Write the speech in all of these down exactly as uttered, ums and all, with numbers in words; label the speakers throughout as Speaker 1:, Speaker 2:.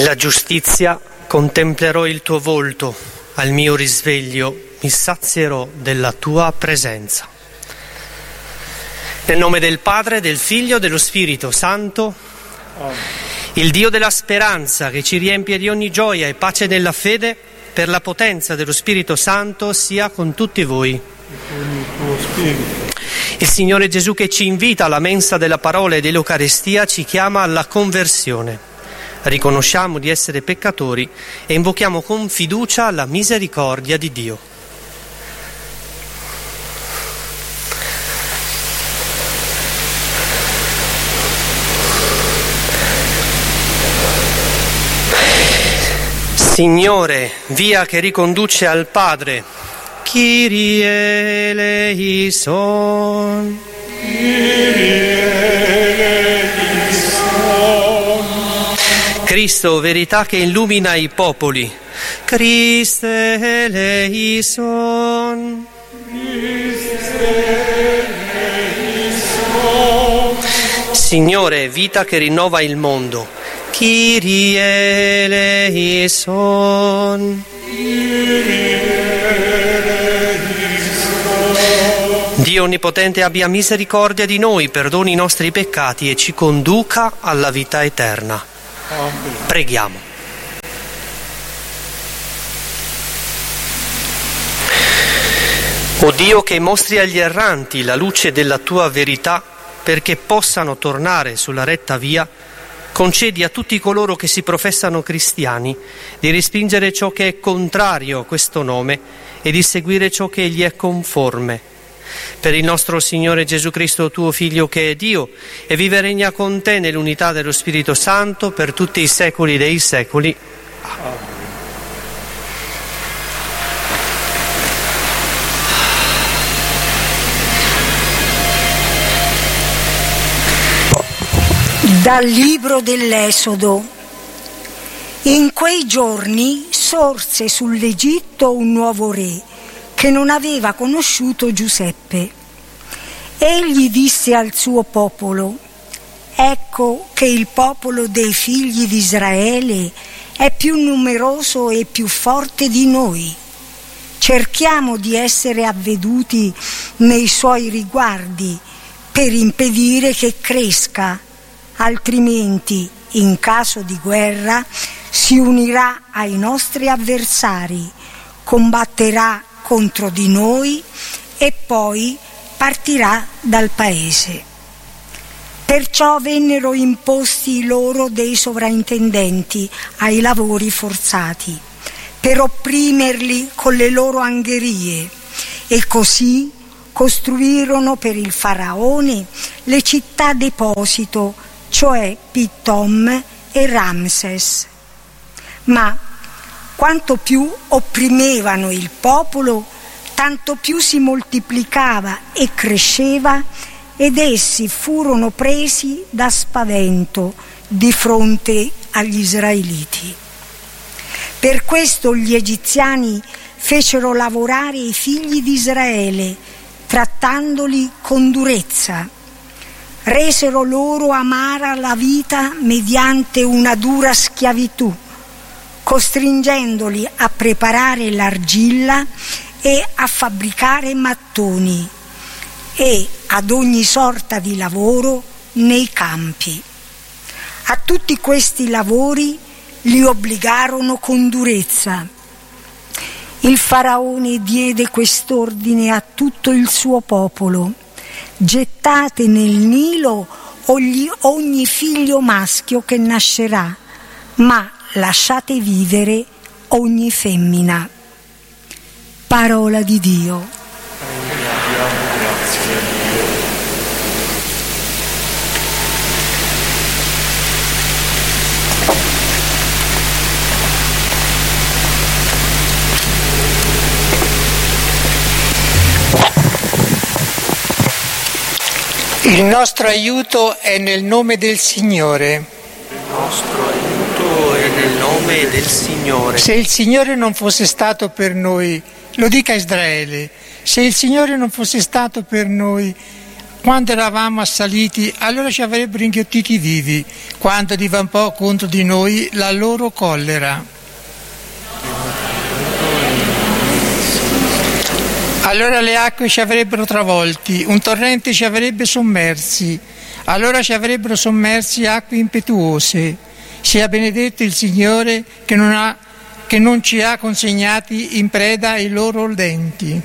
Speaker 1: Nella giustizia contemplerò il tuo volto, al mio risveglio mi sazierò della tua presenza. Nel nome del Padre, del Figlio e dello Spirito Santo, il Dio della speranza che ci riempie di ogni gioia e pace nella fede, per la potenza dello Spirito Santo sia con tutti voi. Il Signore Gesù, che ci invita alla mensa della parola e dell'Eucarestia, ci chiama alla conversione. Riconosciamo di essere peccatori e invochiamo con fiducia la misericordia di Dio. Signore, via che riconduce al Padre, Kyrie eleison. Kyrie eleison. Cristo, verità che illumina i popoli, Christe eleison. Christe eleison. Signore, vita che rinnova il mondo, Kyrie eleison. Dio Onnipotente abbia misericordia di noi, perdoni i nostri peccati e ci conduca alla vita eterna. Amen. Preghiamo. O Dio, che mostri agli erranti la luce della tua verità perché possano tornare sulla retta via, concedi a tutti coloro che si professano cristiani di respingere ciò che è contrario a questo nome e di seguire ciò che gli è conforme. Per il nostro Signore Gesù Cristo, tuo Figlio, che è Dio e vive e regna con te nell'unità dello Spirito Santo per tutti i secoli dei secoli. Amen.
Speaker 2: Dal libro dell'Esodo. In quei giorni sorse sull'Egitto un nuovo re che non aveva conosciuto Giuseppe. Egli disse al suo popolo: ecco che il popolo dei figli di Israele è più numeroso e più forte di noi. Cerchiamo di essere avveduti nei suoi riguardi per impedire che cresca, altrimenti, in caso di guerra, si unirà ai nostri avversari, combatterà contro di noi e poi partirà dal paese. Perciò vennero imposti loro dei sovraintendenti ai lavori forzati, per opprimerli con le loro angherie, e così costruirono per il faraone le città deposito, cioè Pittom e Ramses. Ma quanto più opprimevano il popolo, tanto più si moltiplicava e cresceva, ed essi furono presi da spavento di fronte agli israeliti. Per questo gli egiziani fecero lavorare i figli di Israele, trattandoli con durezza. Resero loro amara la vita mediante una dura schiavitù, costringendoli a preparare l'argilla e a fabbricare mattoni e ad ogni sorta di lavoro nei campi. A tutti questi lavori li obbligarono con durezza. Il faraone diede quest'ordine a tutto il suo popolo: gettate nel Nilo ogni, ogni figlio maschio che nascerà, ma lasciate vivere ogni femmina. Parola di Dio.
Speaker 3: Il nostro aiuto è nel nome del Signore.
Speaker 1: Il nostro aiuto è nel nome del Signore.
Speaker 3: Se il Signore non fosse stato per noi, lo dica Israele, se il Signore non fosse stato per noi, quando eravamo assaliti, allora ci avrebbero inghiottiti vivi, quando divampò contro di noi la loro collera. Allora le acque ci avrebbero travolti, un torrente ci avrebbe sommersi, allora ci avrebbero sommersi acque impetuose. Sia benedetto il Signore che non, ha, che non ci ha consegnati in preda ai loro denti.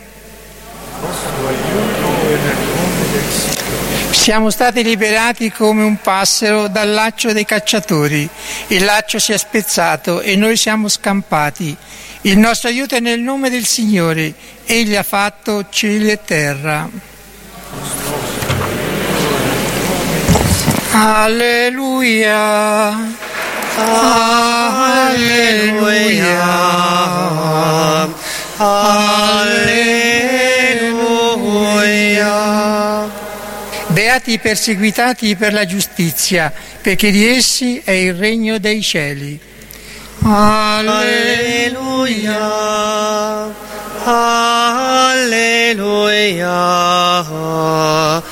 Speaker 3: Siamo stati liberati come un passero dal laccio dei cacciatori. Il laccio si è spezzato e noi siamo scampati. Il nostro aiuto è nel nome del Signore. Egli ha fatto cieli e terra. Alleluia. Alleluia. Alleluia. Beati i perseguitati per la giustizia, perché di essi è il regno dei cieli.
Speaker 1: Alleluia. Alleluia.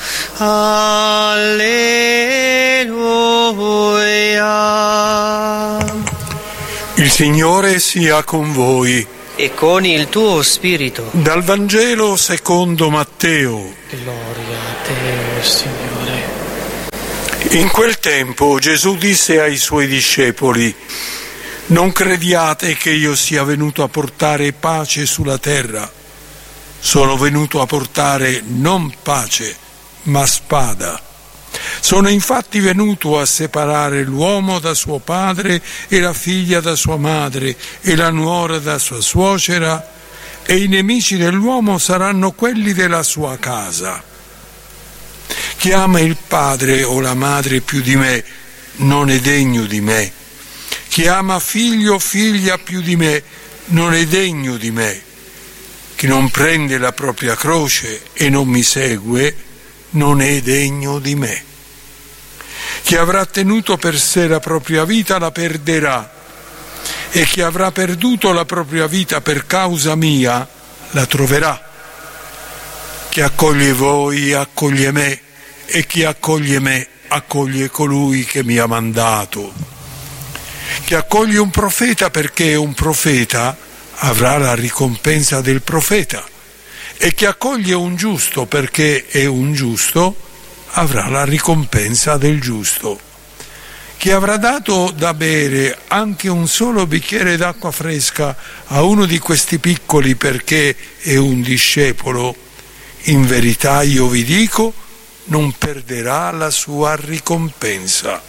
Speaker 1: Alleluia.
Speaker 4: Il Signore sia con voi.
Speaker 1: E con il tuo spirito.
Speaker 4: Dal Vangelo secondo Matteo.
Speaker 1: Gloria a te, Signore.
Speaker 4: In quel tempo Gesù disse ai suoi discepoli: non crediate che io sia venuto a portare pace sulla terra. Sono venuto a portare non pace, ma spada. Sono infatti venuto a separare l'uomo da suo padre e la figlia da sua madre e la nuora da sua suocera, e i nemici dell'uomo saranno quelli della sua casa. Chi ama il padre o la madre più di me non è degno di me. Chi ama figlio o figlia più di me non è degno di me. Chi non prende la propria croce e non mi segue non è degno di me. Chi avrà tenuto per sé la propria vita la perderà, e chi avrà perduto la propria vita per causa mia la troverà. Chi accoglie voi accoglie me, e chi accoglie me accoglie colui che mi ha mandato. Chi accoglie un profeta perché è un profeta avrà la ricompensa del profeta, e chi accoglie un giusto perché è un giusto avrà la ricompensa del giusto. Chi avrà dato da bere anche un solo bicchiere d'acqua fresca a uno di questi piccoli perché è un discepolo, in verità io vi dico, non perderà la sua ricompensa.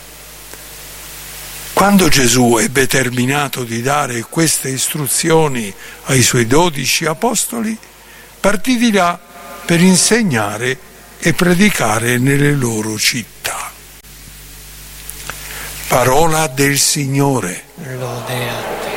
Speaker 4: Quando Gesù ebbe terminato di dare queste istruzioni ai suoi dodici apostoli, partì di là per insegnare e predicare nelle loro città. Parola del Signore.
Speaker 1: Lode a te.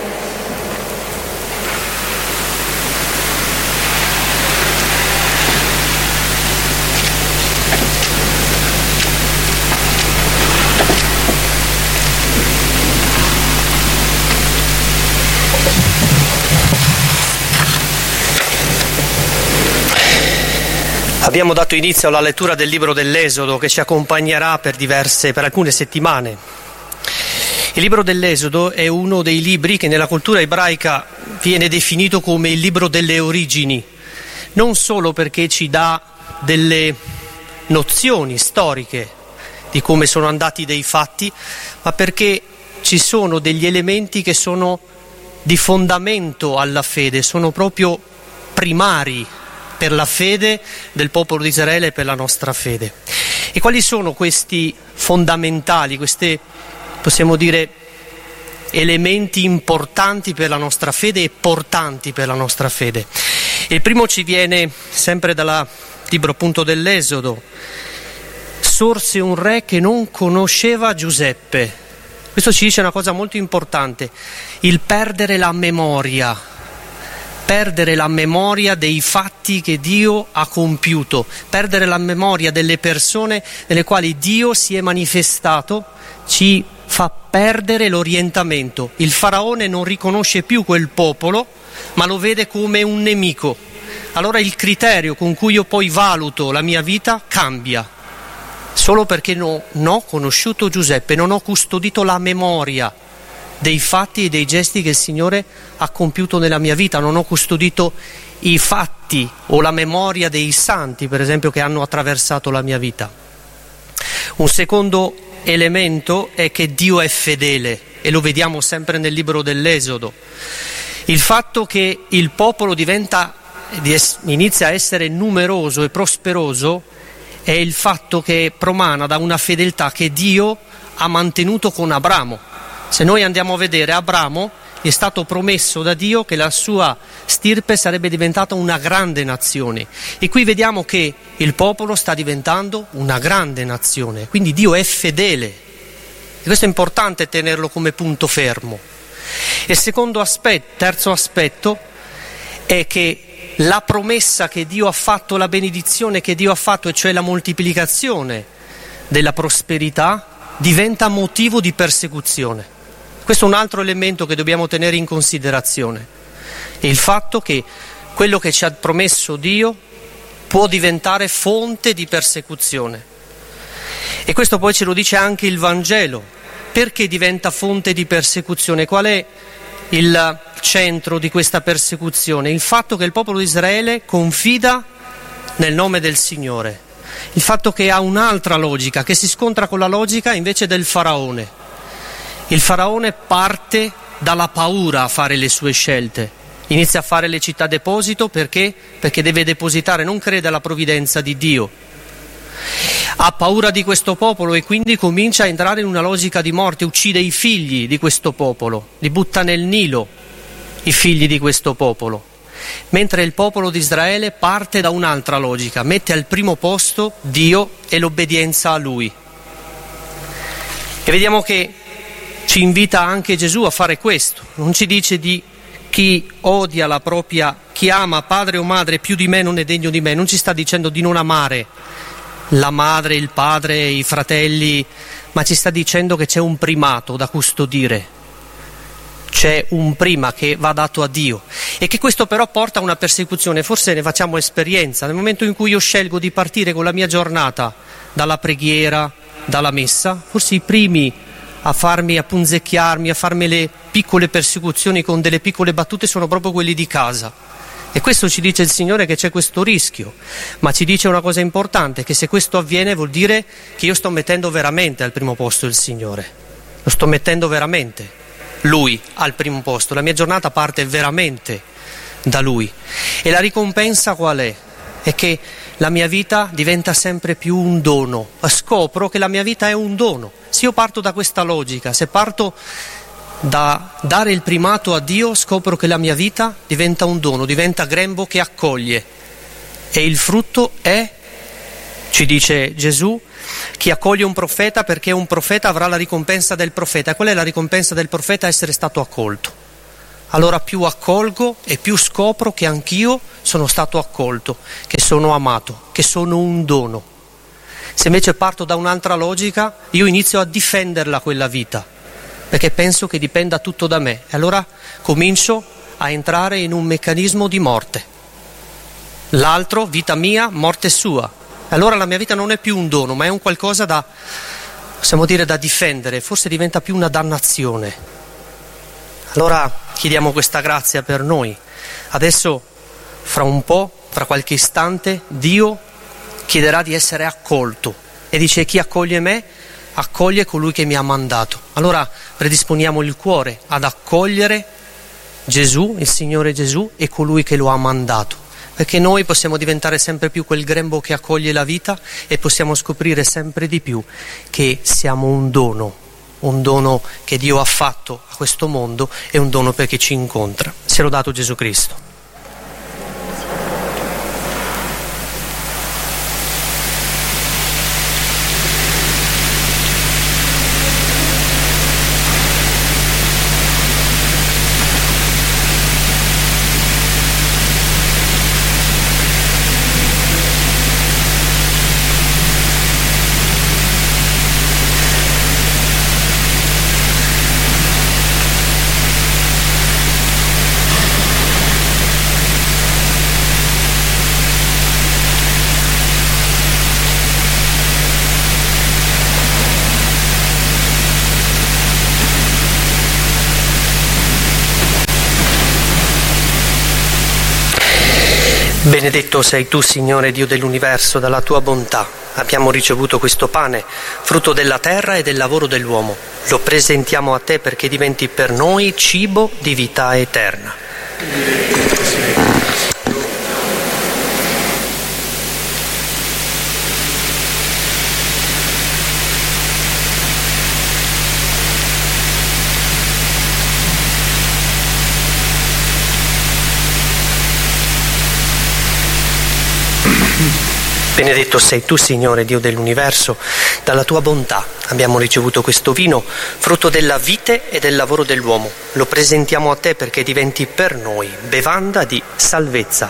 Speaker 1: Abbiamo dato inizio alla lettura del libro dell'Esodo, che ci accompagnerà per diverse, per alcune settimane. Il libro dell'Esodo è uno dei libri che nella cultura ebraica viene definito come il libro delle origini, non solo perché ci dà delle nozioni storiche di come sono andati dei fatti, ma perché ci sono degli elementi che sono di fondamento alla fede, sono proprio primari per la fede del popolo di Israele e per la nostra fede. E quali sono questi fondamentali, queste, possiamo dire, elementi importanti per la nostra fede e portanti per la nostra fede? Il primo ci viene sempre dal libro appunto dell'Esodo. Sorse un re che non conosceva Giuseppe. Questo ci dice una cosa molto importante, il perdere la memoria. Perdere la memoria dei fatti che Dio ha compiuto, perdere la memoria delle persone nelle quali Dio si è manifestato, ci fa perdere l'orientamento. Il faraone non riconosce più quel popolo, ma lo vede come un nemico. allora il criterio con cui io poi valuto la mia vita cambia. Solo perché no, non ho conosciuto Giuseppe, non ho custodito la memoria dei fatti e dei gesti che il Signore ha compiuto nella mia vita, non ho custodito i fatti o la memoria dei santi, per esempio, che hanno attraversato la mia vita. Un secondo elemento è che Dio è fedele, e lo vediamo sempre nel libro dell'Esodo. Il fatto che il popolo diventa, inizia a essere numeroso e prosperoso è il fatto che promana da una fedeltà che Dio ha mantenuto con Abramo. Se noi andiamo a vedere, Abramo è stato promesso da Dio che la sua stirpe sarebbe diventata una grande nazione, e qui vediamo che il popolo sta diventando una grande nazione, quindi Dio è fedele, e questo è importante tenerlo come punto fermo. E il secondo aspetto, terzo aspetto, è che la promessa che Dio ha fatto, la benedizione che Dio ha fatto, e cioè la moltiplicazione della prosperità, diventa motivo di persecuzione. Questo è un altro elemento che dobbiamo tenere in considerazione, il fatto che quello che ci ha promesso Dio può diventare fonte di persecuzione. E questo poi ce lo dice anche il Vangelo. Perché diventa fonte di persecuzione? Qual è il centro di questa persecuzione? Il fatto che il popolo di Israele confida nel nome del Signore, il fatto che ha un'altra logica, che si scontra con la logica invece del faraone. Il faraone parte dalla paura a fare le sue scelte, inizia a fare le città deposito perché? Perché deve depositare, non crede alla provvidenza di Dio. Ha paura di questo popolo e quindi comincia a entrare in una logica di morte, uccide i figli di questo popolo, li butta nel Nilo, i figli di questo popolo. Mentre il popolo di Israele parte da un'altra logica, mette al primo posto Dio e l'obbedienza a Lui. E vediamo che ci invita anche Gesù a fare questo, non ci dice di chi odia la propria, chi ama padre o madre più di me non è degno di me, non ci sta dicendo di non amare la madre, il padre, i fratelli, ma ci sta dicendo che c'è un primato da custodire, c'è un prima che va dato a Dio, e che questo però porta a una persecuzione. Forse ne facciamo esperienza, nel momento in cui io scelgo di partire con la mia giornata dalla preghiera, dalla messa, forse i primi a farmi, a punzecchiarmi, a farmi le piccole persecuzioni con delle piccole battute sono proprio quelli di casa. E questo ci dice il Signore, che c'è questo rischio, ma ci dice una cosa importante, che se questo avviene vuol dire che io sto mettendo veramente al primo posto il Signore, lo sto mettendo veramente Lui al primo posto, la mia giornata parte veramente da Lui. E la ricompensa qual è? È che la mia vita diventa sempre più un dono, scopro che la mia vita è un dono. Se io parto da questa logica, se parto da dare il primato a Dio, scopro che la mia vita diventa un dono, diventa grembo che accoglie, e il frutto è, ci dice Gesù, chi accoglie un profeta, perché un profeta avrà la ricompensa del profeta. E qual è la ricompensa del profeta? Essere stato accolto. Allora più accolgo e più scopro che anch'io sono stato accolto, che sono amato, che sono un dono. Se invece parto da un'altra logica, io inizio a difenderla quella vita, perché penso che dipenda tutto da me, e allora comincio a entrare in un meccanismo di morte. L'altro, vita mia, morte sua. Allora la mia vita non è più un dono, ma è un qualcosa da, possiamo dire, da difendere, forse diventa più una dannazione. Allora chiediamo questa grazia per noi. Adesso, fra un po', fra qualche istante, Dio chiederà di essere accolto, e dice: chi accoglie me accoglie colui che mi ha mandato. Allora predisponiamo il cuore ad accogliere Gesù, il Signore Gesù, e colui che lo ha mandato, perché noi possiamo diventare sempre più quel grembo che accoglie la vita, e possiamo scoprire sempre di più che siamo un dono, un dono che Dio ha fatto a questo mondo, e un dono perché ci incontra. Sia lodato Gesù Cristo. Benedetto sei tu, Signore Dio dell'universo, dalla tua bontà abbiamo ricevuto questo pane, frutto della terra e del lavoro dell'uomo. Lo presentiamo a te perché diventi per noi cibo di vita eterna. Benedetto sei tu, Signore Dio dell'universo, dalla tua bontà abbiamo ricevuto questo vino, frutto della vite e del lavoro dell'uomo. Lo presentiamo a te perché diventi per noi bevanda di salvezza.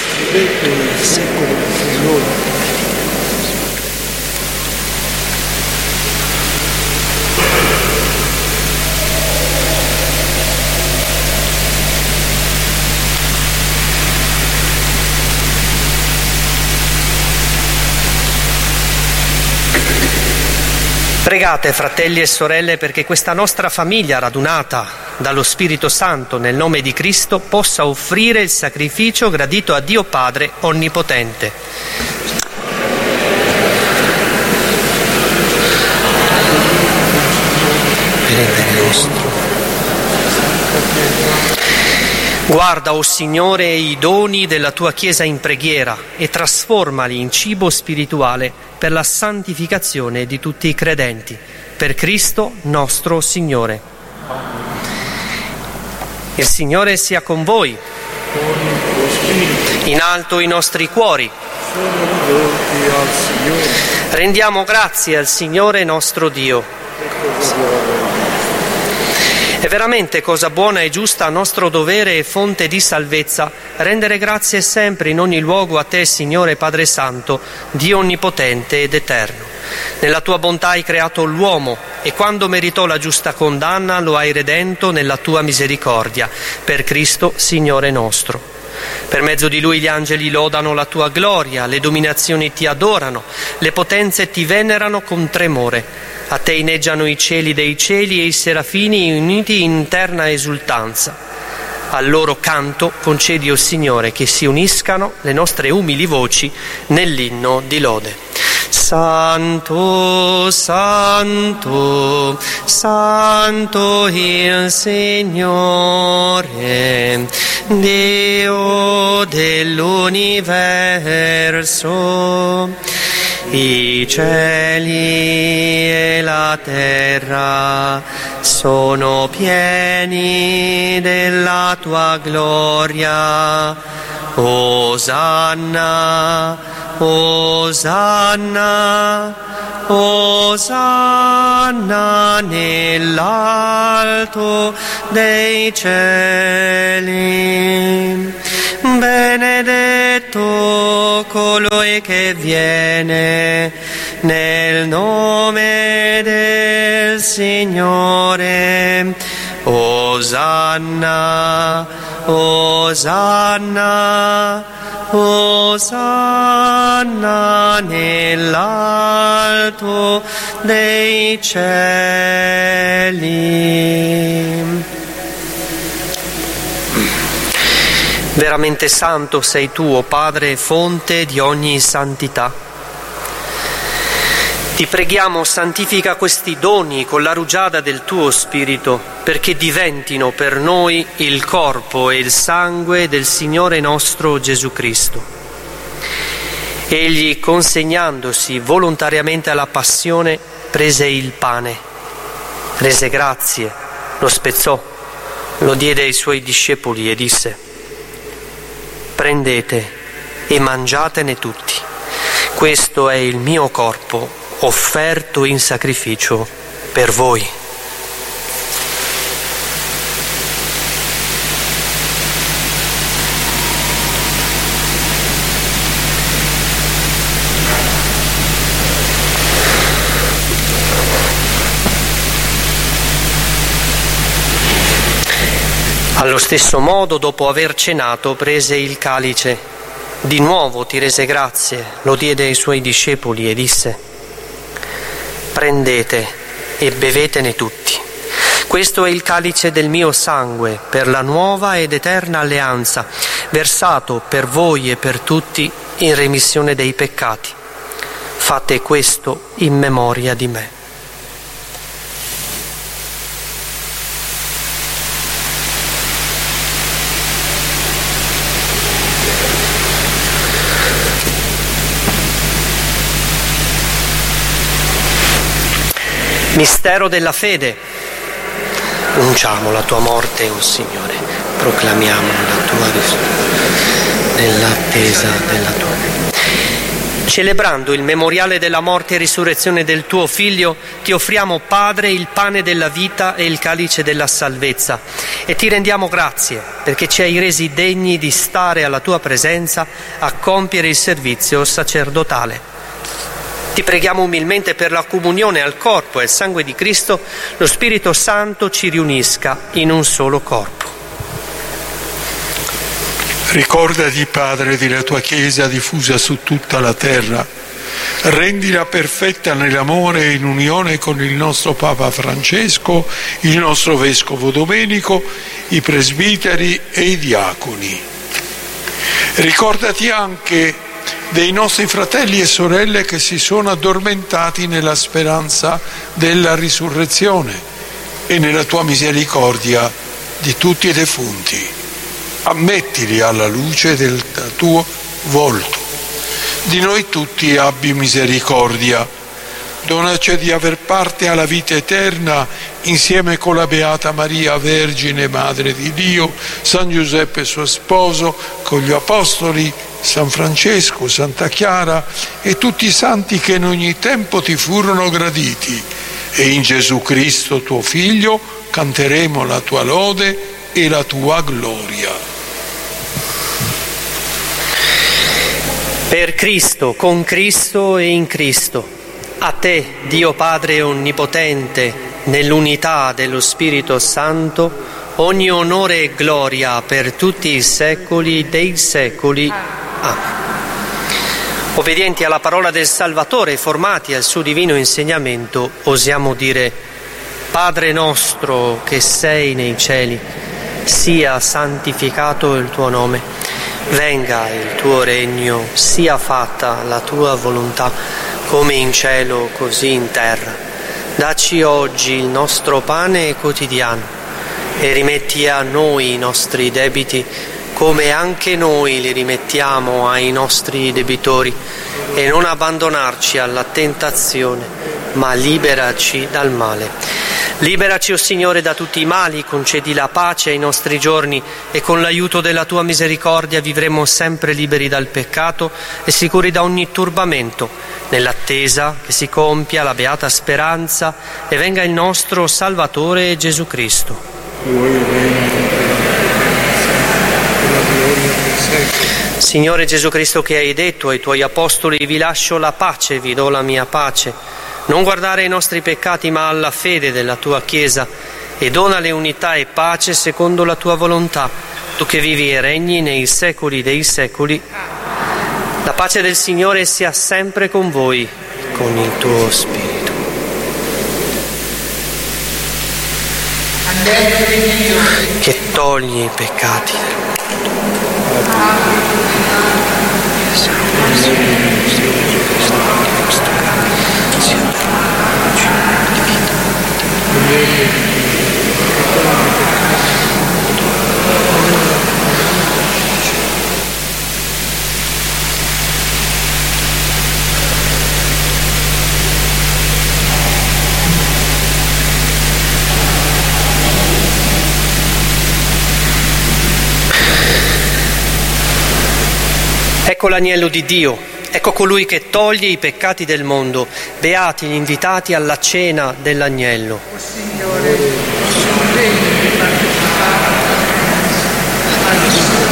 Speaker 1: Pregate, fratelli e sorelle, perché questa nostra famiglia radunata dallo Spirito Santo nel nome di Cristo possa offrire il sacrificio gradito a Dio Padre Onnipotente. Guarda, o oh Signore, i doni della tua Chiesa in preghiera e trasformali in cibo spirituale per la santificazione di tutti i credenti, per Cristo nostro Signore. Il Signore sia con voi. In alto i nostri cuori. Rendiamo grazie al Signore nostro Dio. È veramente cosa buona e giusta, nostro dovere e fonte di salvezza, rendere grazie sempre in ogni luogo a te, Signore Padre Santo, Dio onnipotente ed eterno. Nella tua bontà hai creato l'uomo e quando meritò la giusta condanna lo hai redento nella tua misericordia, per Cristo Signore nostro. Per mezzo di Lui gli angeli lodano la tua gloria, le dominazioni ti adorano, le potenze ti venerano con tremore. A te inneggiano i cieli dei cieli e i serafini uniti in terna esultanza. Al loro canto concedi, o Signore, che si uniscano le nostre umili voci nell'inno di lode. Santo, Santo, Santo il Signore, Dio dell'universo. I cieli e la terra sono pieni della tua gloria. Osanna, Osanna, Osanna nell'alto dei cieli. Benedetto colui che viene nel nome del Signore. Osanna, Osanna, Osanna nell'alto dei cieli. Veramente santo sei tu, o Padre, fonte di ogni santità. Ti preghiamo, santifica questi doni con la rugiada del tuo Spirito, perché diventino per noi il corpo e il sangue del Signore nostro Gesù Cristo. Egli, consegnandosi volontariamente alla passione, prese il pane, rese grazie, lo spezzò, lo diede ai suoi discepoli e disse: prendete e mangiatene tutti. Questo è il mio corpo offerto in sacrificio per voi. Allo stesso modo, dopo aver cenato, prese il calice. Di nuovo ti rese grazie, lo diede ai suoi discepoli e disse: prendete e bevetene tutti. Questo è il calice del mio sangue per la nuova ed eterna alleanza, versato per voi e per tutti in remissione dei peccati. Fate questo in memoria di me. Mistero della fede. Annunciamo la tua morte, o Signore, proclamiamo la tua risurrezione nell'attesa della tua. Celebrando il memoriale della morte e risurrezione del tuo Figlio, ti offriamo, Padre, il pane della vita e il calice della salvezza, e ti rendiamo grazie perché ci hai resi degni di stare alla tua presenza a compiere il servizio sacerdotale. Ti preghiamo umilmente per la comunione al corpo e al sangue di Cristo, lo Spirito Santo ci riunisca in un solo corpo.
Speaker 4: Ricordati, Padre, della tua Chiesa diffusa su tutta la terra. Rendila perfetta nell'amore e in unione con il nostro Papa Francesco, il nostro Vescovo Domenico, i presbiteri e i diaconi. Ricordati anche dei nostri fratelli e sorelle che si sono addormentati nella speranza della risurrezione e nella tua misericordia di tutti i defunti. Ammettili alla luce del tuo volto. Di noi tutti abbi misericordia. Donaci di aver parte alla vita eterna insieme con la Beata Maria, Vergine, Madre di Dio, San Giuseppe suo sposo, con gli Apostoli, San Francesco, Santa Chiara e tutti i santi che in ogni tempo ti furono graditi. E in Gesù Cristo, tuo Figlio, canteremo la tua lode e la tua gloria.
Speaker 1: Per Cristo, con Cristo e in Cristo, a te, Dio Padre Onnipotente, nell'unità dello Spirito Santo, ogni onore e gloria per tutti i secoli dei secoli. Amen. Obbedienti alla parola del Salvatore e formati al suo divino insegnamento, osiamo dire: Padre nostro che sei nei cieli, sia santificato il tuo nome, venga il tuo regno, sia fatta la tua volontà, come in cielo così in terra. Dacci oggi il nostro pane quotidiano e rimetti a noi i nostri debiti, come anche noi li rimettiamo ai nostri debitori, e non abbandonarci alla tentazione, ma liberaci dal male. Liberaci, o Signore, da tutti i mali, concedi la pace ai nostri giorni e con l'aiuto della tua misericordia vivremo sempre liberi dal peccato e sicuri da ogni turbamento, nell'attesa che si compia la beata speranza e venga il nostro Salvatore Gesù Cristo. Signore Gesù Cristo, che hai detto ai tuoi apostoli: vi lascio la pace, vi do la mia pace, non guardare ai nostri peccati ma alla fede della tua Chiesa, e donale unità e pace secondo la tua volontà, tu che vivi e regni nei secoli dei secoli. La pace del Signore sia sempre con voi, con il tuo Spirito. Che togli i peccati del Ecco l'agnello di Dio, ecco colui che toglie i peccati del mondo. Beati gli invitati alla cena dell'agnello.
Speaker 3: O Signore, sono degno di partecipare al suo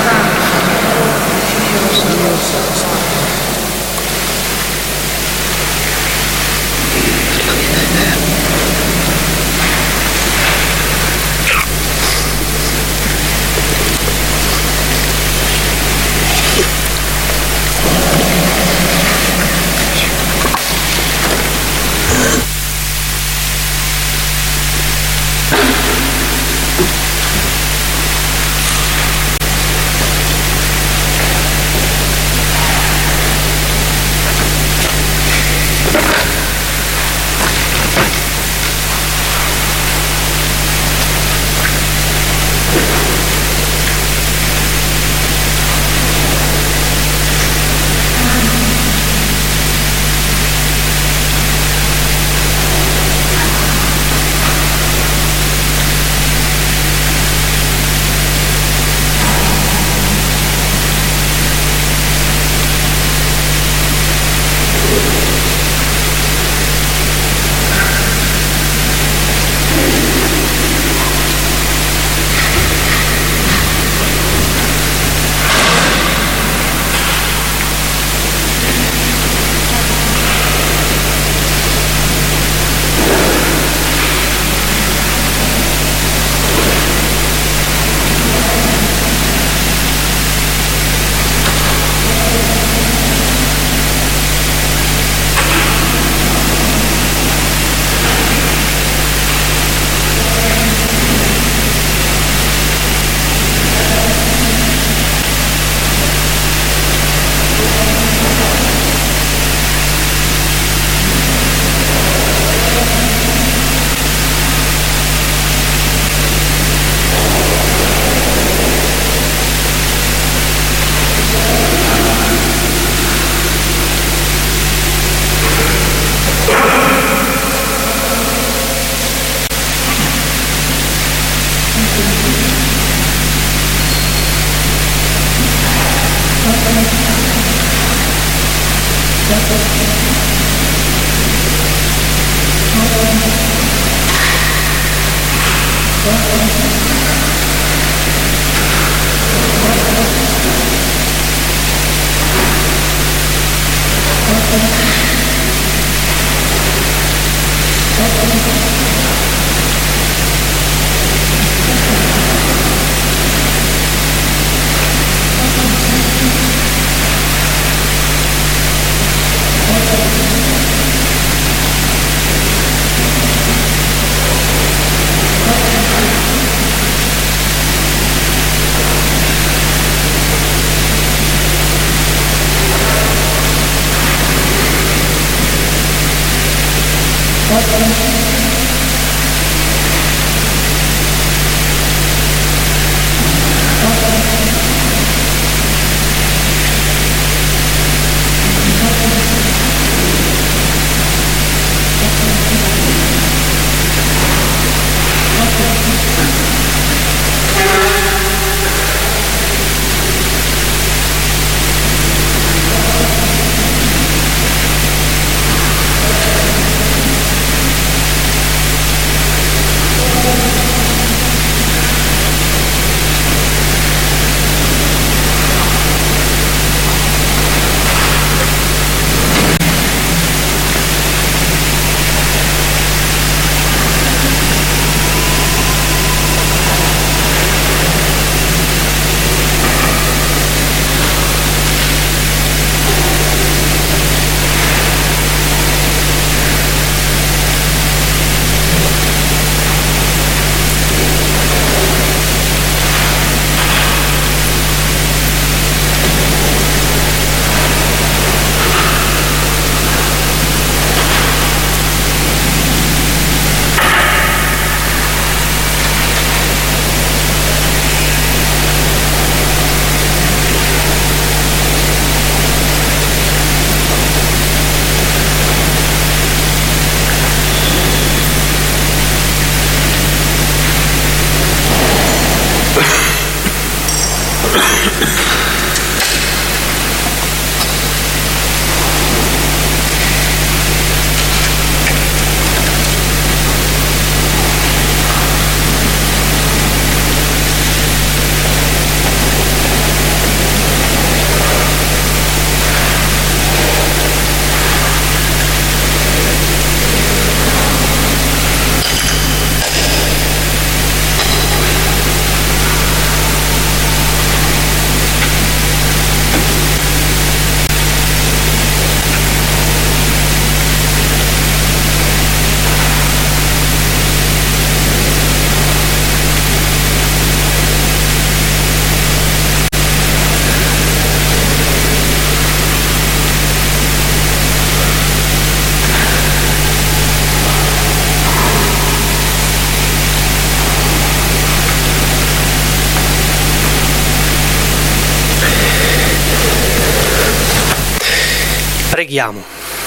Speaker 1: Preghiamo.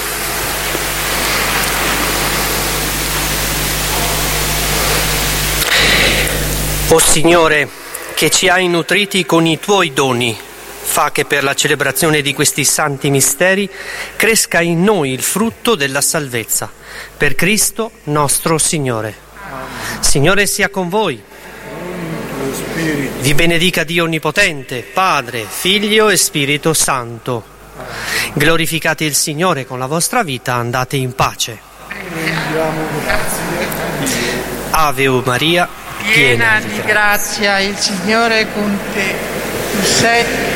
Speaker 1: O Signore, che ci hai nutriti con i tuoi doni, fa che per la celebrazione di questi santi misteri cresca in noi il frutto della salvezza. Per Cristo nostro Signore. Signore sia con voi. Vi benedica Dio Onnipotente, Padre, Figlio e Spirito Santo. Glorificate il Signore con la vostra vita, andate in pace. Ave Maria,
Speaker 3: piena di grazia, il Signore è con te. Tu sei